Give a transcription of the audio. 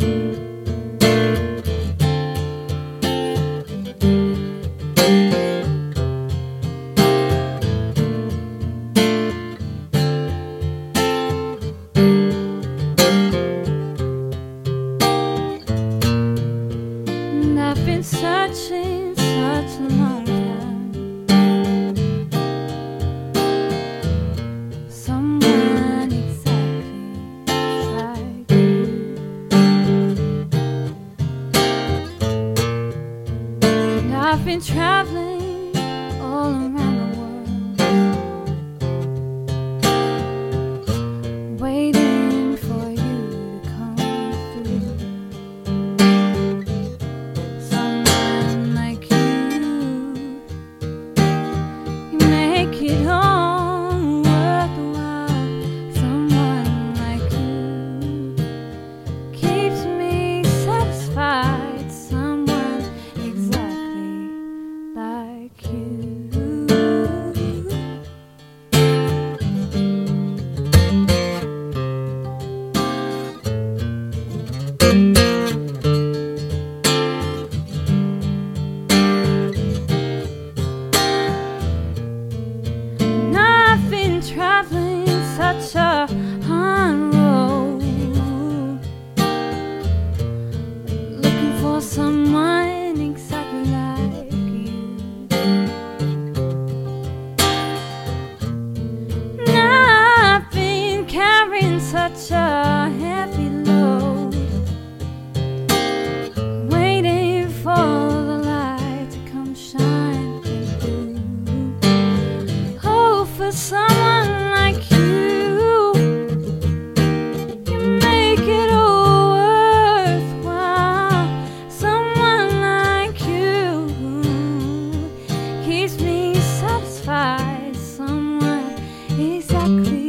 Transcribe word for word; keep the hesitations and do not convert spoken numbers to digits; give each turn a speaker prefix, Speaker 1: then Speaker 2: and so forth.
Speaker 1: I've been searching such a long time, someone exactly like you. And I've been traveling all around the world, waiting for you to come through. Make it all worthwhile. Someone like you keeps me satisfied. Someone exactly like you. Traveling such a hard road, looking for someone exactly like you. Now I've been carrying such a heavy load, waiting for the light to come shine through. Oh, for someone like you, you make it all worthwhile. Someone like you keeps me satisfied. Someone exactly